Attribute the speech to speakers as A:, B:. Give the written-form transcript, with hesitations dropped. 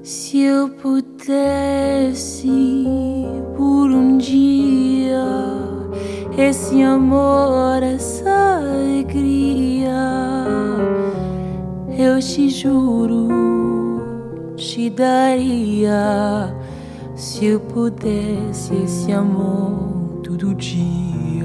A: Se eu pudesse por dia esse amor, essa alegria, eu te juro, te daria. Se eu pudesse esse amor todo dia.